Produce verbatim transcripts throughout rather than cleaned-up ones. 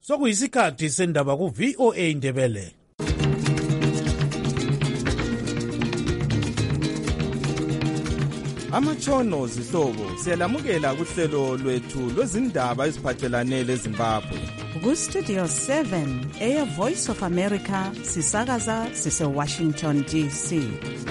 Sokuyisikhathi sendaba ku V O A Ndebele. Amatshono zihlobo siyalamukela kuhlelo lwethu lwezindaba eziphathelane leZimbabwe. Ku Studio seven Air Voice of America sisakaza sise Washington D C.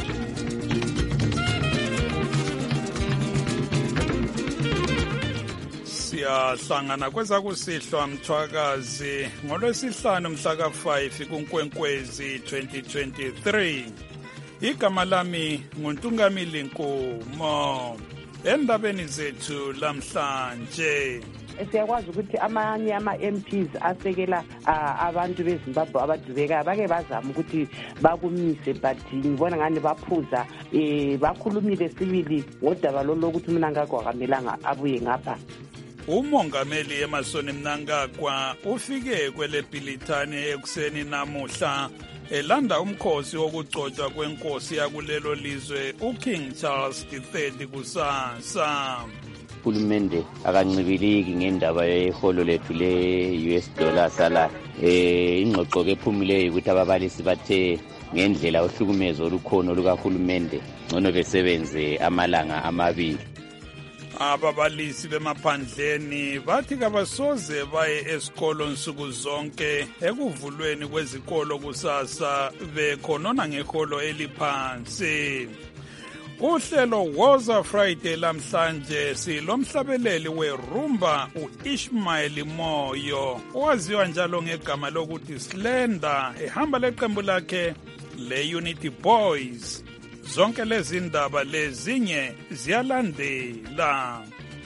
Siyahlangana kwezakusihlwa mthwakazi ngolwesihlanu mhla ka five kuNkwenkwezi twenty twenty-three. Igama lami nguNtungamili Nkomo. Endabeni zethu lamhlanje siyakwazi ukuthi amanye ama-M Ps asekela uh, abantu beZimbabwe abadubekayo bake bazama ukuthi bakumise but ngibona ngani baphuza eh bakhulumile sibili ngodaba lo lokuthi uMnangagwa akamelanga abuye ngapha. Umongameli Emmerson Mnangagwa ufike kwele Bhilithani ekuseni namuhla elanda umkhosi wokugcotshwa kwenkosi yakulelo lizwe uKing Charles the third kusasa. Uhulumende akancibiliki ngendaba yeholo lethu le-U S dollar sala eh ingxoxo ke ephumileyo ukuthi ababalisi bathe ngendlela ohlukumezo olukhona lukahulumende ngcono besebenze amalanga amabili. Ababalisi bemaphandleni bathi kabasoze baye esikolo nsuku zonke ekuvulweni kwezikolo kusasa bekhonona ngeholo eliphansi. Uhlelo Woza Friday lamhlanje silomhlabeleli weRumba uIshmael Moyo owaziwa njalo ngegama lokuthi Slender ehamba leqembu lakhe leUnity Boys. Zonke lezi ndaba lezinye ziyalandela.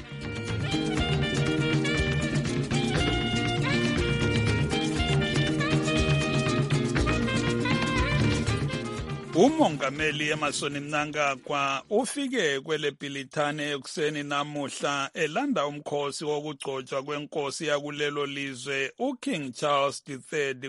Umongameli Emmerson Mnangagwa ufike kwele Bhilithani ekuseni namuhla elanda umkhosi wokugcotshwa kwenkosi yakulelo lizwe uKing Charles the third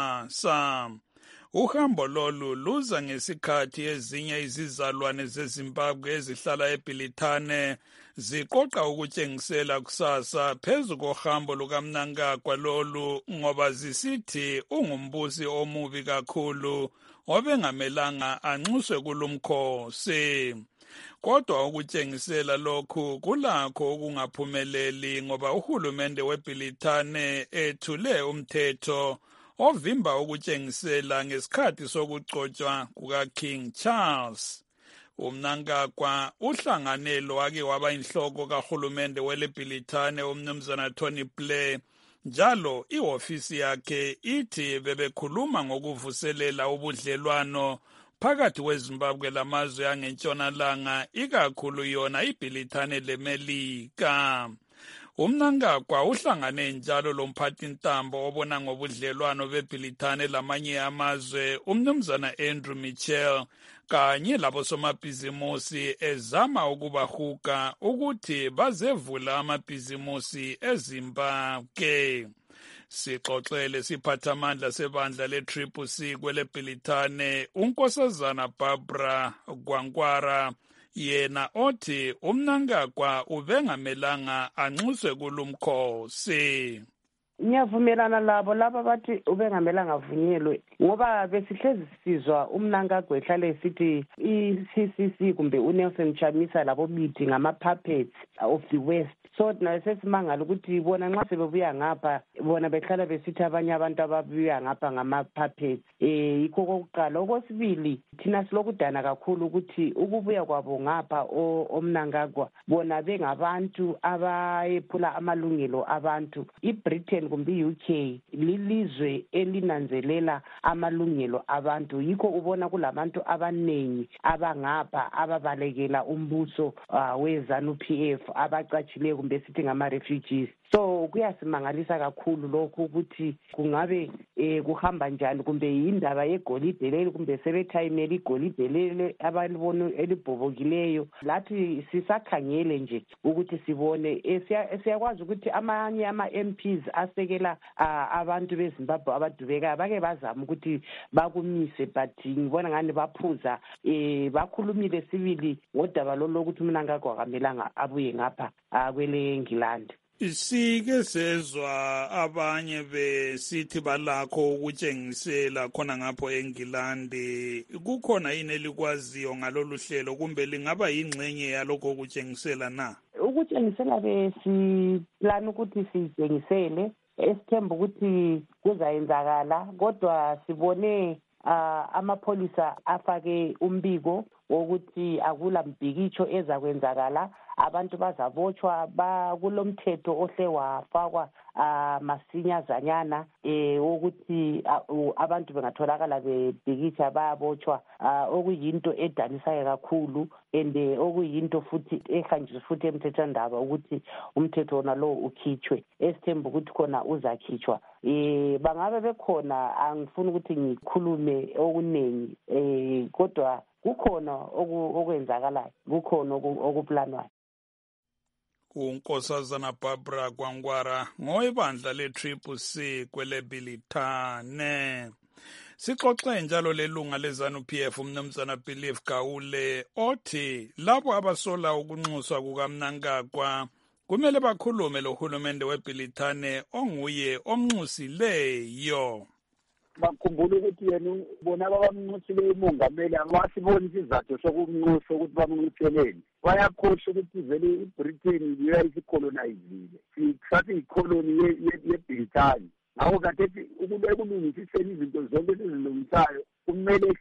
kusasa. Uhambo lolu luza ngesikhathi ezinye izizalwane zeZimbabwe ezihlala eBhilithane ziqoqa ukutshengisela kusasa phezu kohambo lukaMnangagwa lolu ngoba zisithi ungumbusi omubi kakhulu obengamelanga anxuswe kulumkhosi. Kodwa ukutshengisela lokhu kulakho ukungaphumeleli ngoba uhulumende weBhilithane ethule umthetho ovimba ukutshengisela ngesikhathi sokugcotshwa kukaKing Charles. UMnangagwa uhlangane lowake waba inhloko kahulumende wele Bhilithane umnumzana Tony Blair njalo ihofisi yakhe ithi bebekhuluma ngokuvuselela ubudlelwano phakathi kweZimbabwe lamazwe angentshonalanga ikakhulu yona iBhilithane leMelika. UMnangagwa uhlangane njalo lomphathintambo obona ngobudlelwano beBhilithane lamanye amazwe umnumzana Andrew Mitchell kanye labosomabhizimusi ezama ukubahuga ukuthi bazevula amabhizimusi eZimbabwe. Sixoxele siphathamandla sebandla le-Triple C kwele Bhilithane unkosazana Barbara Gwangwara yena othi uMnangagwa ubengamelanga anxuswe kulumkhosi. Ngiyavumelana labo laba bathi ubengamelanga avunyelwe ngoba besihlezi sizwa uMnangagwa ehlale esithi i-C C C kumbe uNelson Chamisa labo bithi ngama-puppets of the West. So naye sesimangala ukuthi bona nxa sebebuya ngapha bona behlala besithi abanye abantu ababuya ngapha ngama-puppets. Eh yikho kokuqala. Okwesibili thina silokudana kakhulu ukuthi ukubuya kwabo ngapha oMnangagwa bona bengabantu abayephula amalungelo abantu. iBritain kumbe i-U K lilizwe elinanzelela amalungelo abantu. Yikho ubona kulabantu abanengi abangapha ababalekela umbuso uh, weZanu P F abacatshileyo kumbe sithi ngama-refugees. So kuyasimangalisa kakhulu lokho ukuthi kungabe eh, kuhamba njani kumbe indaba yegolide leli kumbe sebethayimela igolide leli abalibona elibhobokileyo. Lathi sisakhangele nje ukuthi sibone siyakwazi ukuthi amanye ama-M Ps asekela uh, abantu beZimbabwe abadubekayo bake bazama ukuthi bakumise but ngibona ngani baphuza eh, bakhulumile sibili ngodaba lo lokuthi uMnangagwa akamelanga abuye ngapha uh, kwele England. Sike sezwa abanye besithi balakho ukutshengisela khona ngapho eNgilandi. Kukhona yini elikwaziyo ngalolu hlelo kumbe lingaba yingxenye yalokho ukutshengisela na? Ukutshengisela besiplani ukuthi sitshengisele, esithemba ukuthi kuzayenzakala, kodwa sibone uh, amapholisa afake umbiko wokuthi akula mbhikitsho ezakwenzakala, abantu bazabotshwa kulomthetho ohle wafakwa uh, masinyazanyana eh ukuthi uh, abantu bengatholakala bebhikitsha bayabotshwa, uh, okuyinto edanisayo kakhulu ende okuyinto futhi ehanjiswa futhi emthethwandaba ukuthi umthetho wona lo ukhitshwe. Esithemba ukuthi khona uzakhitshwa. Eh bangabe bekhona, angifuni ukuthi ngikhulume okuningi, eh kodwa kukhona okwenzakalayo, kukhona okuplanwayo. uNkosazana Barbara Gwangwara ngoyibandla le-Triple C kwele Bilitane. Sixoxe njalo lelunga leZANU-P F umnumzana Believe Gawule othi labo abasola ukunxuswa kukaMnangagwa kumele bakhulume lohulumende weBilitane onguye omnxusileyo. Bakhumbula ukuthi yena bona abamnxusile umongameli abasiboni isizathu sokumnxusa ukuthi bamnxuseleni. Bayakhohlwa ukuthi vele iBritain yiyo isikolonizile, sisathi ikoloni yeBritane. Ngakho kade ukulungisiseni izinto zonke ezilungisayo kumele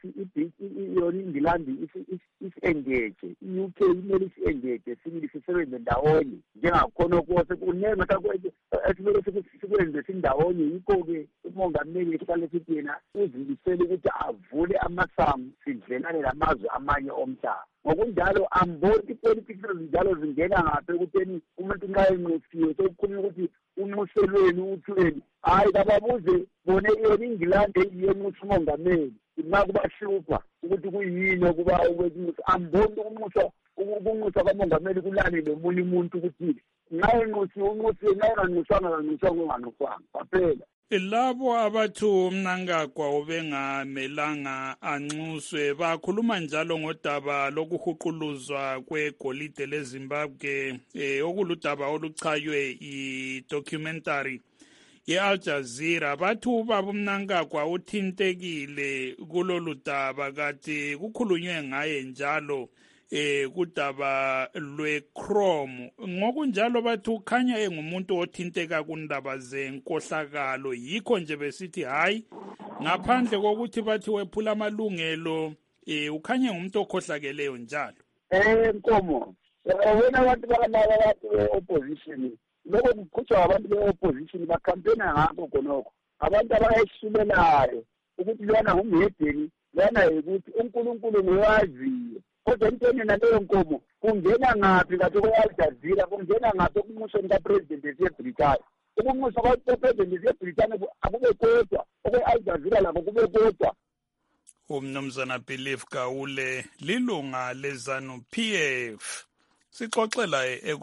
yona iNgilandi isi-engage, i-U K imele isi-engage, sibili sisebenze ndawonye njengakhona kose kunenga esimele sikwenze sindawonye. Yikho-ke umongameli esihlale sithi yena uzimisele ukuthi avule amasango sidlelane namazwe amanye omhlaba. Ngokunjalo amboni ipolitics ezinjalo zingena ngaphi ekutheni umuntu nxa enxusiwe sokukhulunywa ukuthi unxuselweni uthweni. Hayi, kababuze bone yona iNgilandi eyiyo enxusa umongameli nxa kubahlupha ukuthi kuyini okuba ukwenxusa. Amboni ukunxusa ukunxusa kamongameli kulani lomunye umuntu ukuthi nxa enxusiwe unxusiwe, nxa enganxuswanga kanxuswanga unganxuswanga kwaphela. Labo abathi uMnangagwa ubengamelanga anxuswe bakhuluma njalo ngodaba lokuhuquluzwa kwegolide leZimbabwe, eh, okuludaba oluchaywe i-documentary ye-Al Jazeera. Bathi ubaba uMnangagwa uthintekile kulolu daba, kati kukhulunywe ngaye njalo eh kudaba lwe-Chrome. Ngokunjalo bathi ukhanya engumuntu othinteka kundaba zenkohlakalo. Yikho nje besithi hayi, ngaphandle kokuthi bathi wephula amalungelo, eh ukhanya ngumuntu okhohlakeleyo njalo. Eh Nkomo, wena abantu balaba bathi opposition, lokho kukhutshwa abantu be-opposition bakampena ngakho khonokho. Abantu abayeshilelayo ukuthi lona ngumhedeni, lona ukuthi uNkulunkulu nowaziyo. Kodwa entweni naleyo Nkomo kungena ngaphi kathi kwe-Al Jazeera, kungena ngaphi ukunxusweni kaPresident yaseBritane. Ukunxuswa kaPresident yaseBritane akube kodwa, okwe-Al Jazeera lakho kube kodwa. Umnumzana Believe Gawule lilunga leZANU-P F. Sixoxela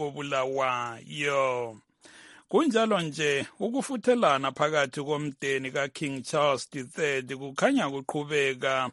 ekobulawayo. Kunjalo nje ukufuthelana phakathi komdeni kaKing Charles the third kukhanya kuqhubeka.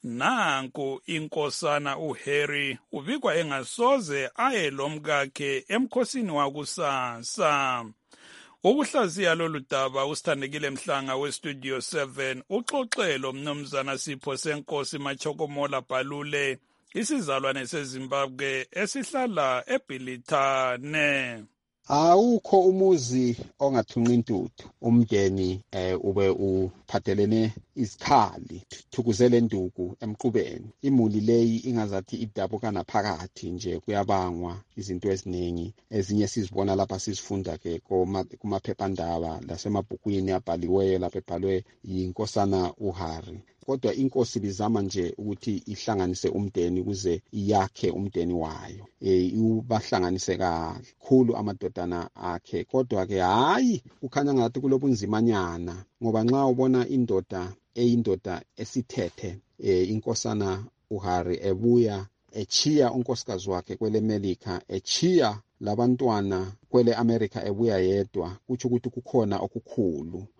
Nanku inkosana uHarry ubikwa engasoze aye lomkakhe emkhosini wakusasa. Ukuhlaziya lolu daba usithandekile Mhlanga westudio seven uxoxelo mnumzana Sipho Senkosi Machokomola Balule, isizalwane seZimbabwe esihlala eBilitane. Awukho umuzi ongathunqa intuthu, umndeni eh ube uphathelene izikhali thukuzele nduku emqubeni. Imuli leyi ingazathi idabukana phakathi nje kuyabangwa izinto eziningi, ezinye sizibona lapha sizifunda ke kumaphephandaba lasemabhukwini abhaliweyo lapha ebhalwe yinkosana uHarry. Kodwa inkosi bizama nje ukuthi ihlanganise umndeni ukuze iyakhe umndeni wayo, eh ubahlanganise kakhulu amadodana akhe. Kodwa ke hayi, ukhanya ngathi kulobunzimanyana, ngoba nxa ubona indoda eyindoda esithethe, eh inkosana uHarry ebuya echiya unkosikazi wakhe kwele America, echiya labantwana kwele America ebuya yedwa, kuthi ukuthi kukhona okukhulu.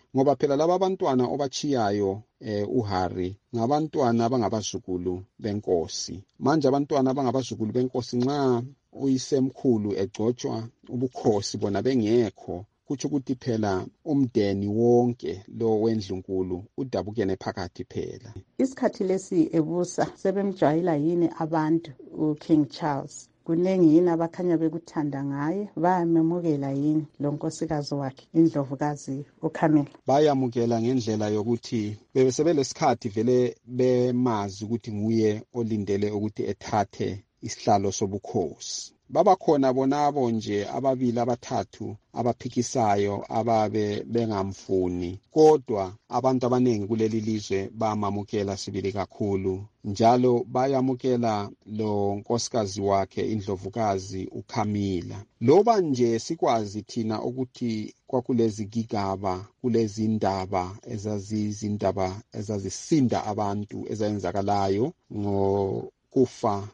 ngoba phela laba abantwana obachiyayo eh uHarry ngabantwana abangabazukulu benkosi. Manje abantwana abangabazukulu benkosi nxa uyisemkhulu egcotshwa ubukhosi bona bengekho, kutsho ukuthi phela umndeni wonke lo wendlunkulu udabukene phakathi phela. Isikhathi lesi ebusa sebemjwayela yini abantu uKing Charles? Kunengi yini abakhanya bekuthanda ngaye? Bayamemukela yini lo nkosikazi wakhe indlovukazi uCamilla? Bayamukela ngendlela yokuthi bebesebelesikhathi vele bemazi ukuthi nguye olindele ukuthi ethathe isihlalo sobukhosi. Babakhona bonabo nje ababili abathathu abaphikisayo ababe bengamfuni, kodwa abantu abanengi kuleli lizwe bamamukela sibili kakhulu, njalo bayamukela lo nkosikazi wakhe indlovukazi uCamilla. Loba nje sikwazi thina ukuthi kwakulezi gigaba, kulezi ndaba ezazizindaba ezazisinda abantu ezayenzakalayo ngo kufa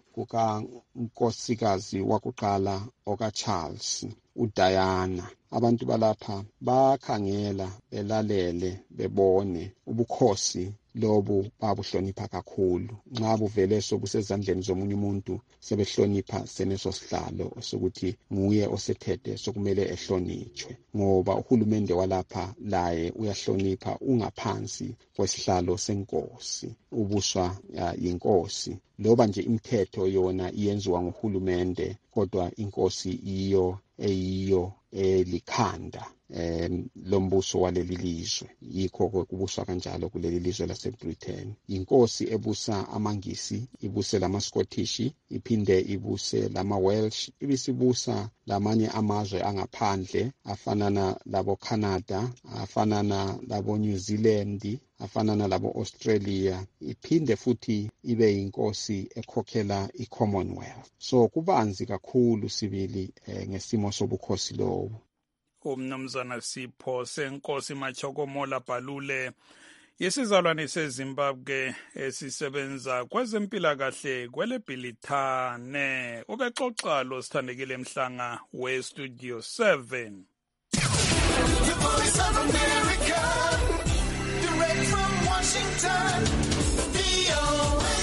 kukankosikazi wakuqala okaCharles uDiana. Abantu balapha bakhangela belalele bebone ubukhosi lobu babuhlonipha kakhulu. Nxa buvele sobusezandleni zomunye umuntu sebehlonipha seneso sihlalo sokuthi nguye osethethe sokumele ehlonitshwe, ngoba uhulumende walapha laye uyahlonipha ungaphansi kwesihlalo senkosi, ubuswa yinkosi. Loba nje imithetho yona iyenziwa nguhulumende, kodwa inkosi iyo eyiyo elikhanda em lombuso waleli lizwe. Yikho kubuswa kanjalo kuleli lizwe laseBritain. Inkosi ebusa amangisi, ibuse lama Scottish, iphinde ibuse lama Welsh, ibisibusa lamanye amazwe angaphandle afanana labo Canada, afanana labo New Zealand, afanana labo Australia, iphinde futhi ibe inkosi ekhokhela iCommonwealth. So kubanzi kakhulu sibili eh, ngesimo sobukhosi lowo. Umnumzana Sipho Senkosi Machokomola Bhalule, yesizalwane seZimbabwe esisebenza kwezempilakahle kweleBhilithane, ubexoxa lo sithandekile Mhlanga we Studio seven. The Voice of America, direct from Washington, V O A.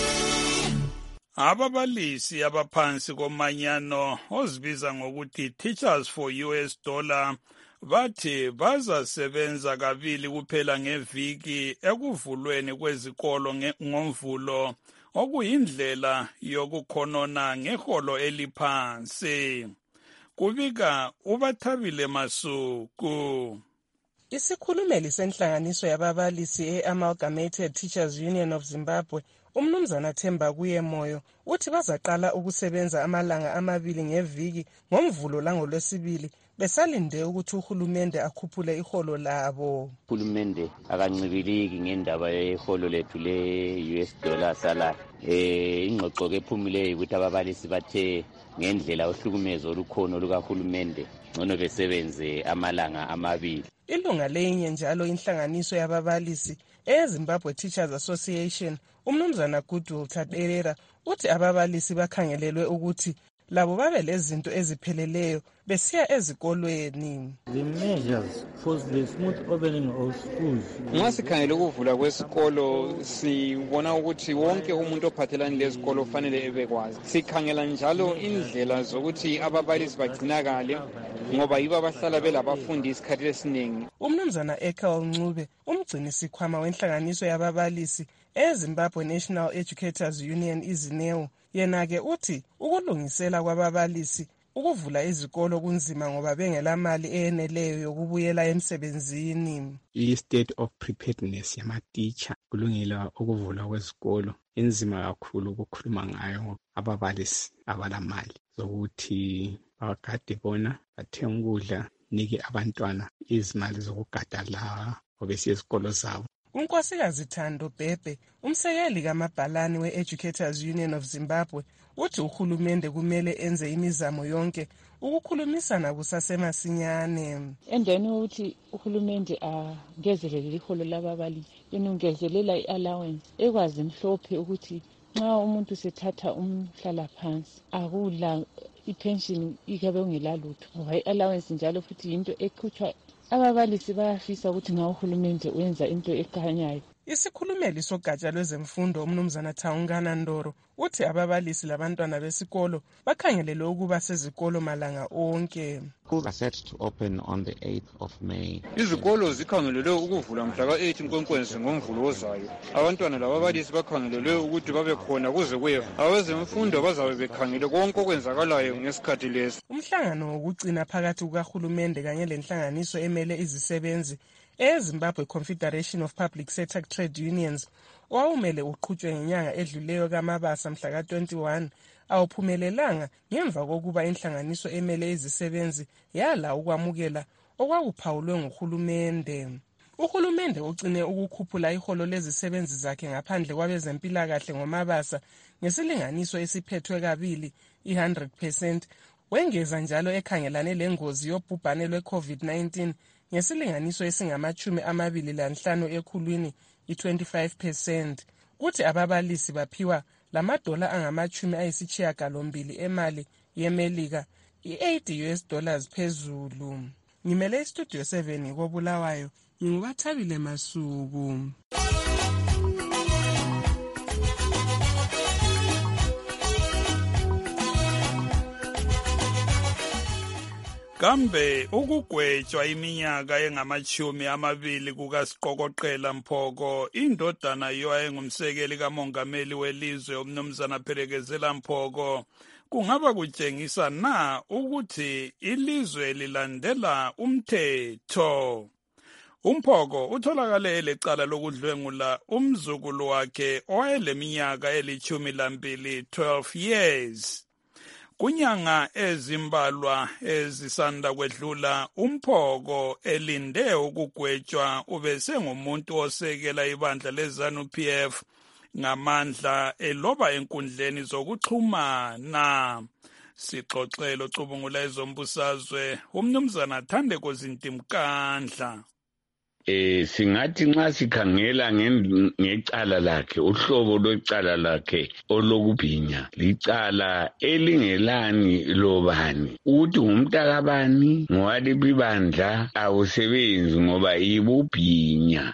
Ababalisi abaphansi komanyano ozibiza ngokuthi Teachers for U S Dollar bathi bazasebenza kabili kuphela ngeviki ekuvulweni kwezikolo ngomvulo, okuyindlela yokukhonona ngeholo eliphansi. Kubika uBathabile Masuku. Isikhulumeli senhlanganiso yababalisi e-Amalgamated Teachers Union of Zimbabwe, umnumzana Themba Kuyemoyo, uthi bazaqala ukusebenza amalanga amabili ngeviki ngomvulo langolwesibili besalinde ukuthi uhulumende akhuphule iholo labo. Uhulumende akancibiliki ngendaba yeholo lethu le-U S dollar salary. Eh ingxoxo ke ephumileyo ukuthi ababalisi bathe ngendlela ohlukumezo olukhona lukahulumende ngcono besebenze amalanga amabili. Ilunga lenye njalo inhlanganiso yababalisi eZimbabwe Teachers Association, umnumzana Goodwill Taderera, uthi ababalisi bakhangelelwe ukuthi labo babe lezinto ezipheleleyo besiya ezikolweni. The measures for the smooth opening of schools. Nxa sikhangele ukuvula kwesikolo sibona ukuthi wonke umuntu ophathelane lezikolo fanele ebekwazi. Sikhangela njalo indlela zokuthi ababalisi bagcinakale ngoba yibo abahlala belabafundi isikhathi esiningi. Umnumzana Ethel Ncube, umgcini sikhwama wenhlanganiso yababalisi eZimbabwe National Educators Union iZineo, yena-ke uthi ukulungisela kwababalisi ukuvula izikolo kunzima ngoba bengela mali eyeneleyo yokubuyela emsebenzini. I-state of preparedness yama-teacher kulungela ukuvula kwezikolo inzima kakhulu ukukhuluma ngayo ababalisi abalamali zokuthi bagade bona bathenga ukudla, nike abantwana izimali zokugada la obesiya ezikolo zabo. uNkosikazi Thando Bhebhe, umsekeli kaMabhalane we-Educators Union of Zimbabwe, uthi uhulumende kumele enze imizamo yonke ukukhulumisana kusasemasinyane. Endaweni ukuthi uhulumende angezelele iholo lababalisi, yenongezelela i-allowance ekwazi mhlophe ukuthi nxa umuntu sethatha umhlala phansi akula ipension ikabe ungelalutho, ngoba i-allowance njalo futhi into ekhutshwa ababalisi bayafisa ukuthi ngawo uhulumende wenza into ekhanyayo. Isikhulumeli sogatsha lwezemfundo umnumzana Taungana Ndoro uthi ababalisi labantwana besikolo bakhangelele ukuba sezikolo malanga onke. Schools are set to open on the eighth of May. Izikolo zikhangelelwe ukuvula mhla ka-eight Nkwenkwezi ngomvulo ozayo. Abantwana lababalisi bakhangelelwe ukuthi babe khona kuze kuye. Abezemfundo bazabe bekhangele konke okwenzakalayo ngesikhathi lesi. Umhlangano wokugcina phakathi kukahulumende kanye lenhlanganiso emele izisebenzi eZimbabwe Confederation of Public Sector Trade Unions owawumele uqhutshwe ngenyanga edluleyo kaMabasa mhla ka-twenty-one awuphumelelanga ngemva kokuba inhlanganiso emele izisebenzi yala ukwamukela okwakuphawulwe nguhulumende. Uhulumende ugcine ukukhuphula iholo lezisebenzi zakhe ngaphandle kwabezempilakahle ngoMabasa ngesilinganiso esiphethwe kabili i-one hundred percent wengeza njalo ekhangelane lengozi yobhubhane lwe-COVID nineteen ngesilinganiso esingamachumi amabili lanhlanu ekhulwini i-twenty-five percent. Kuthi ababalisi baphiwa lamadola angamachumi ayisishiyagalombili emali yemelika i-eight U S dollars phezulu. Ngimele istudio seven ngikobulawayo ngingubathabile Masuku. Kambe ukugwetshwa iminyaka engamachumi amabili kukaSiqokoqela Mphoko indodana yowayengumsekeli kamongameli welizwe umnumzana Phelekezela Mphoko kungaba kutshengisa na ukuthi ilizwe lilandela umthetho. Umphoko utholakale elecala lokudlwengula umzukulu wakhe owayeleminyaka elichumi lambili twelve years. Kunyanga ezimbalwa ezisanda kwedlula uMphoko elinde ukugwetshwa ubesengumuntu osekela ibandla leZANU P F ngamandla eloba enkundleni zokuxhumana. Sixoxelo cubungula ezombusazwe umnumzana Thandeko Zintimkandla. Eh singathi nxa sikhangela ngecala lakhe uhlobo lwecala lakhe olokubhinya licala elingelani lobani uthi ngumntakabani ngowalibandla awusebenzi ngoba ibubhinya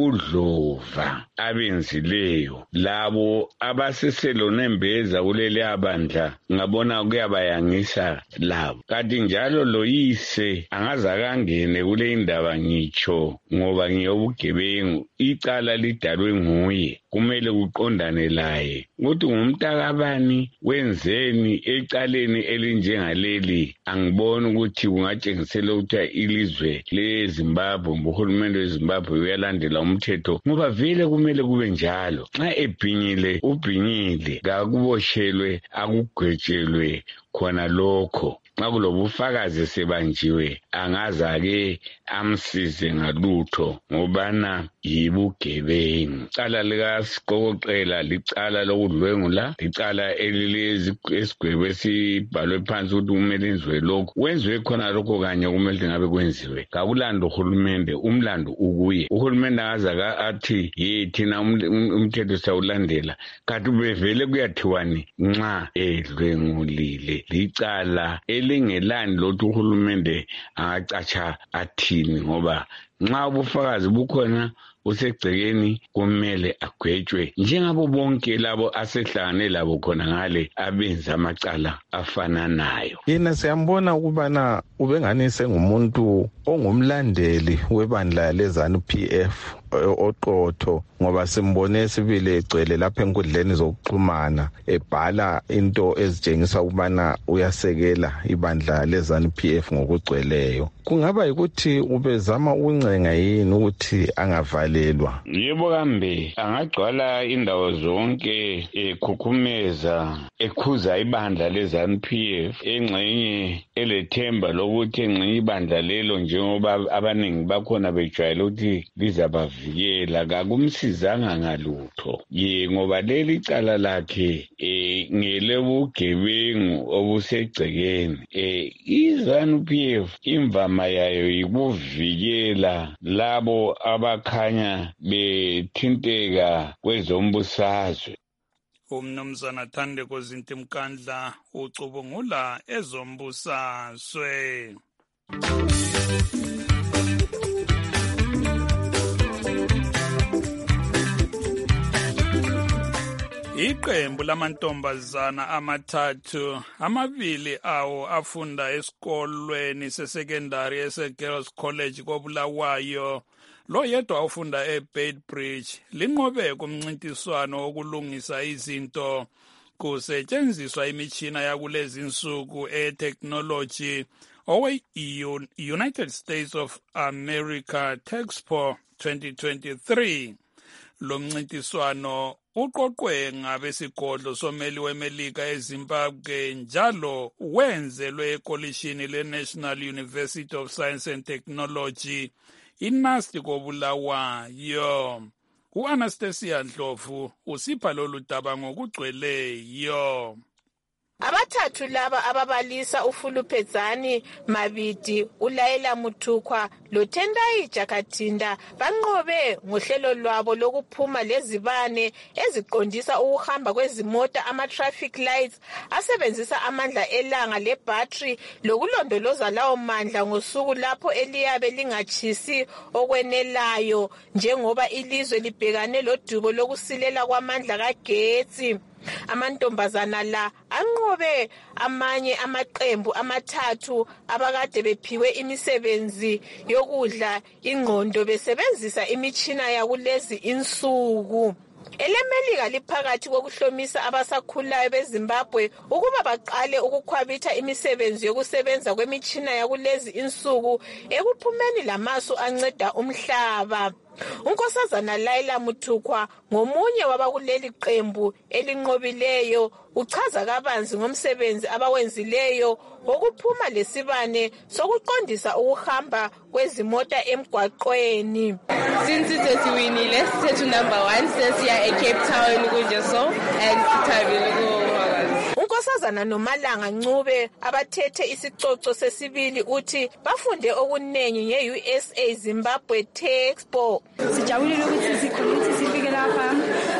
ibudlova abenzileyo labo abaseselonembeza kuleli abandla ngabona kuyabayangisa labo kanti njalo loyise angazakangene kule indaba ngitsho ngoba ngiyobugebengu icala lidalwe nguye kumele kuqondane laye ukuthi ngumntakabani wenzeni ecaleni elinjengaleli angiboni ukuthi kungatshengisela ukuthi ilizwe leZimbabwe uhulumende weZimbabwe uyalandela umthetho ngoba vele kumele kube njalo nxa ebhinyile ubhinyile kakuboshelwe akugwetshelwe khona lokho nxa kulobufakazi sebanjiwe angaza-ke amsize ngalutho ngobana yibugebengu. Icala likaSiqokoqela licala lokudlwengula licala elilesigwebo esibhalwe phansi ukuthi kumele enziwe lokhu wenziwe khona lokho kanye kumele ngabe kwenziwe kakulanda uhulumende umlando ukuye uhulumende angaza athi ye thina umthetho sawulandela kanti bevele kuyathiwani nxa edlwengulile licala elingelani lothi uhulumende angacatsha athini ngoba nxa ubufakazi bukhona usegcekeni kumele agwetshwe njengabo bonke labo asehlangane labo khona ngale abenza amacala afananayo. Yena siyambona ukubana ubengani sengumuntu ongumlandeli webandla leZANU P F oqotho ngoba simbone sibile egcwele lapha enkundleni zokuxhumana ebhala into ezitshengisa ukubana uyasekela ibandla leZANU P F ngokugcweleyo. Kungaba ukuthi ubezama ukuncenga yini ukuthi angavalelwa? Yebo kambe angagcwala indawo zonke ekhukhumeza ekhuza ibandla leZANU P F engxenye elethemba lokuthi engxenye ibandla lelo njengoba abaningi bakhona bejwayele ukuthi lizabavikela kakumsizanga ngalutho ye ngoba leli cala lakhe eh ngelebugebengu obusegcekeni eh iZANU P F imvama yayo yikuvikela labo abakhanya bethinteka kwezombusazwe. Umnumzana Thandeko Zintimkandla ucubungula ezombusazwe. Iqembu lamantombazana amathathu, amabili awo afunda esikolweni sesekendari ese-Girls College koBulawayo, lo yedwa ufunda eBeitbridge, linqobe kumncintiswano wokulungisa izinto kusetshenziswa imitshina yakulezi insuku e-technology owe-United States of America Texpo twenty twenty-three. Lo mncintiswano uqoqwe ngabesigodlo someli weMelika eZimbabwe njalo wenzelwe ekolishini le-National University of Science and Technology iNUST koBulawayo. U-Anastasia Ndlovu usipha lolu daba ngokugcweleyo. Abathathu laba ababalisa uFuluphezani Mabidi, uLayela Muthukwa loTendai Jakathinda banqobe ngohlelo lwabo lokuphuma lezibane eziqondisa ukuhamba kwezimota ama-traffic lights asebenzisa amandla elanga le-battery lokulondoloza lawo mandla ngosuku lapho eliyabe lingatshisi okwenelayo njengoba ilizwe libhekane lodubo lokusilela kwamandla kagetsi. Amantombazana la anqobe amanye amaqembu amathathu abakade bephiwe imisebenzi yokudla ingqondo besebenzisa imitshina yakulezi insuku. EleMelika liphakathi kokuhlomisa abasakhulayo beZimbabwe ukuba baqale ukukhwabitha imisebenzi yokusebenza kwemitshina yakulezi insuku ekuphumeni lamasu anceda umhlaba. Unkosazana Layela Muthukwa ngomunye wabakuleli qembu elinqobileyo uchaza kabanzi ngomsebenzi abawenzileyo wokuphuma lesibane sokuqondisa ukuhamba kwezimota emgwaqweni. Since sesiwinile sethu number one sesiya eCape Town kujeso and sithabile ku Unkosazana Nomalanga Ncube abathethe isicoco sesibili uthi bafunde okunengi nge-U S A Zimbabwe Texpo. Sijabulile ukuthi sikhona ukuthi sifike lapha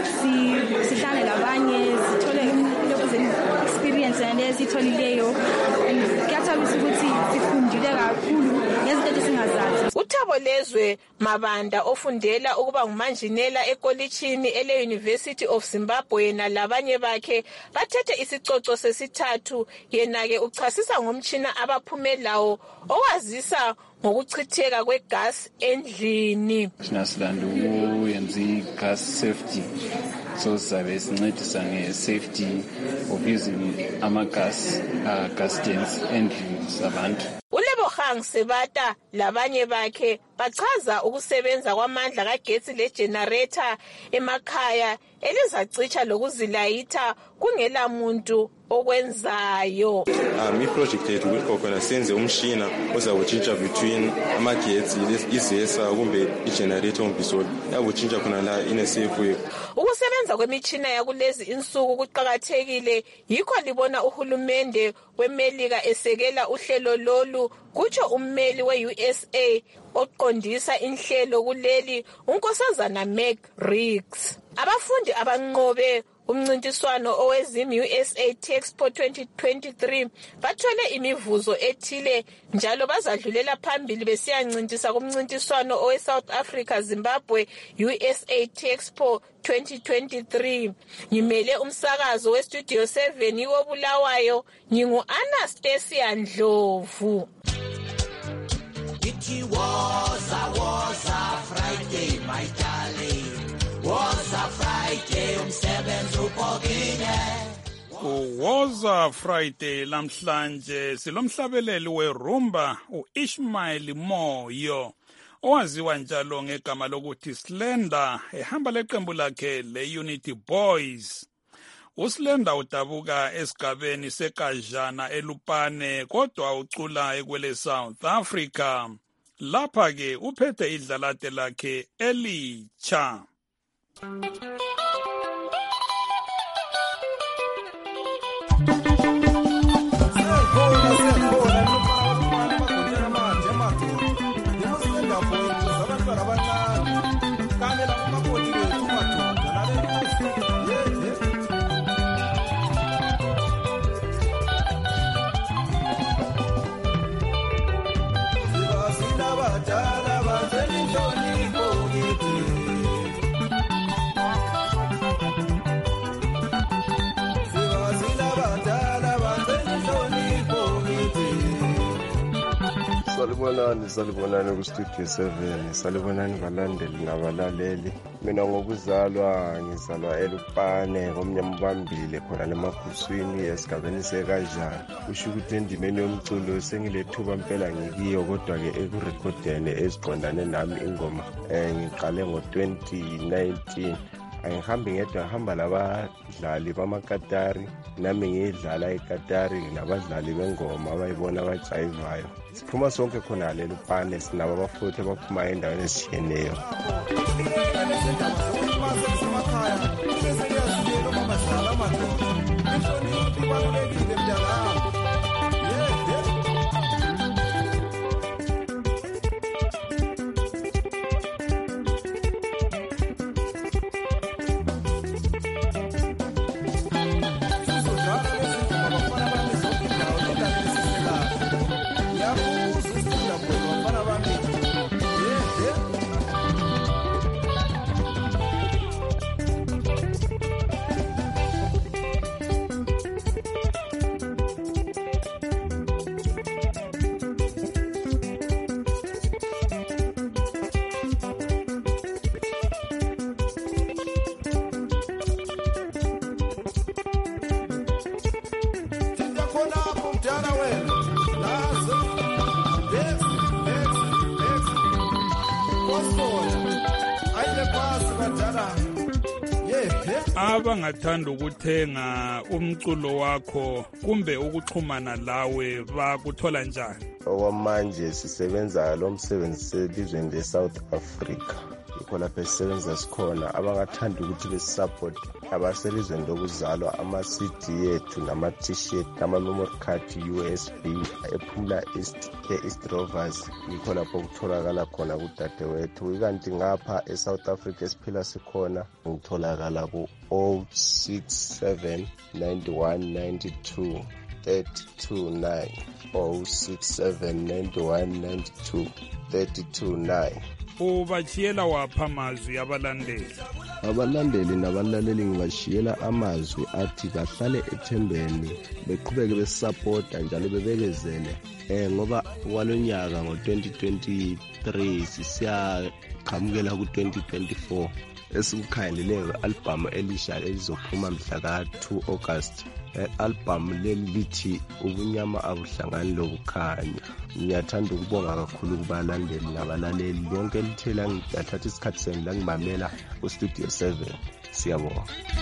sihlale labanye sithole lokho experience nesitholileyo kuyathabisa ukuthi sifundile kakhulu ngezinto esingazazi. Uthabo Lezwe Mabanda ofundela ukuba ngumanjinela ekolitshini ele-University of Zimbabwe nalabanye bakhe bathethe isicoco sesithathu. Yena-ke uchasisa ngomtshina abaphume lawo owazisa ngokuchitheka kwegas endlini. Sinasilanda ukuyenza i-gas safety, so sizabe sincedisa nge-safety of using ama-gas uh, gas tanks endlini zabantu. uLebogang Sebata labanye bakhe bachaza ukusebenza kwamandla kagetsi le-generator emakhaya elizacitsha lokuzilayitha kungela muntu okwenzayo. Um, i-project yethu kukhona senze umshina ozakutshintsha between amagetsi izesa kumbe i-generator umbisolo yakutshintsha khona la in a safe way. Ukusebenza kwemitshina yakulezi insuku kuqakathekile, yikho libona uhulumende weMelika esekela uhlelo lolu, kutsho ummeli we-U S A oqondisa inhlelo kuleli unkosazana Meg Riggs. Abafundi abanqobe umncintiswano owezim U S A Texpo twenty twenty-three bathole imivuzo ethile njalo bazadlulela phambili besiyancintisa kumncintiswano owe-South Africa Zimbabwe U S A Texpo twenty twenty-three. Ngimele umsakazo we-Studio seven iwoBulawayo, ngingu-Anastasia Ndlovu. It was a was a Friday, my darling. Was a Friday, umsebenzi ubhokile. Kuwoza Friday lamhlanje silomhlabeleli werumba uIshmael Moyo owaziwa njalo ngegama lokuthi Slender, ehamba leqembu lakhe le-Unity Boys. uSlender udabuka esigabeni sekajana eLupane kodwa ucula ekwele South Africa. Lapha ke uphethe idlalate lakhe elitsha. Salibonani, salibonani ku-Studio seven, salibonani balandeli nabalaleli. Mina ngokuzalwa ngizalwa eLupane ngomnyama ubambile khona lemaguswini esigabeni sekajana. Kusho ukuthi endimeni yomculo sengilethuba mpela ngikiyo, kodwa-ke ekurekhodeni eziqondane nami ingoma um ngiqale ngo-twenty nineteen. Angihambi ngedwa, ngihamba labadlali bamakatari, nami ngiyidlala ikatari nabadlali bengoma abayibona abajayivayo. Siphuma sonke khona leLupane, sinabo abafowethu abaphuma endaweni ezishiyeneyo. Abangathanda ukuthenga umculo wakho kumbe ukuxhumana lawe bakuthola njani? Okwamanje sisebenza lo msebenzi selizweni le-South Africa, yikho lapho esisebenza sikhona. Abangathanda ukuthi besisupport abaselizweni lokuzalwa, ama-C D yethu nama-T-shirt nama-memory card U S B ephumla East e-East Rovers, yikho lapho kutholakala khona kudadewethu. Ikanti ngapha e-South Africa esiphila sikhona ngitholakala ku oh six seven nine one nine two three two nine oh six seven nine one nine two three two nine. Ubashiyela wapha amazwi abalandeli? Abalandeli nabalaleli ngibashiyela amazwi athi bahlale ethembeni, beqhubeke besupporta njalo bebekezele eh ngoba kwalonyaka ngo-twenty twenty-three sisiyaqhamukela ku-twenty twenty-four esikukhangelele nge-albhamu elisha elizophuma mhla ka-two August. I-albhamu leli lithi ubunyama abuhlangani lokukhanya. Ngiyathanda ukubonga kakhulu kubalandeli nabalaleli bonke elithela ngidathatha isikhathi senu la ngimamela ku-Studio seven. Siyabonga.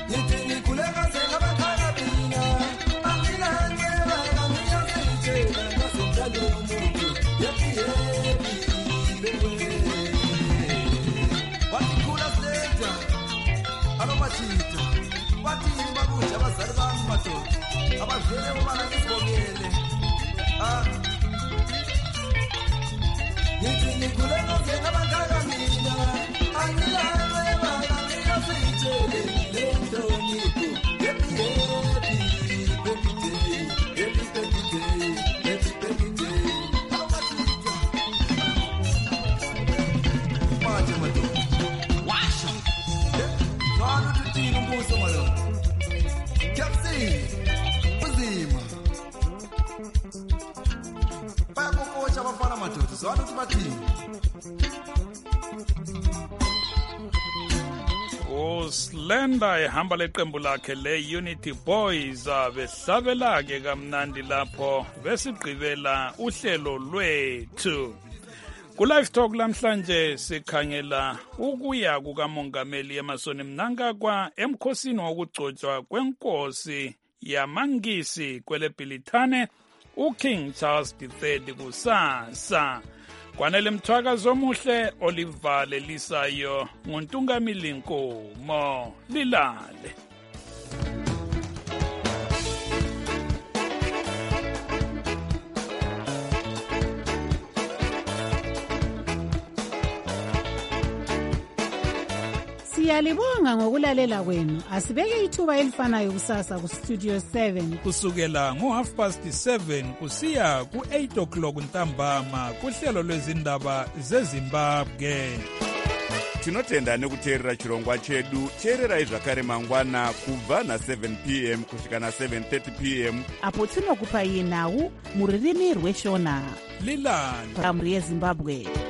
uSlenda ehamba leqembu lakhe le-Unity Boys behlabela-ke kamnandi lapho besigqibela uhlelo lwethu. Ku-Live Talk lamhlanje sikhangela ukuya kukamongameli Emmerson Mnangagwa emkhosini wokugcotshwa kwenkosi yamangisi kweleBhilithane uKing Charles the third kusasa. Kwanele mthwakazi omuhle Oliver Lisayo nguNtungamili Nkomo. Lilale. Siyalibonga ngokulalela kwenu. Asibeke ithuba elifanayo kusasa ku Studio seven kusukela ngo half past seven kusiya ku eight o'clock ntambama kuhlelo lwezindaba zeZimbabwe. Tinotenda nekuteerera chirongwa chedu. Teererai zvakare mangwana kubva na seven p m kusvika na seven thirty p m apo tinokupai nhau muririmi rweshona. lilanda yezimbabwe.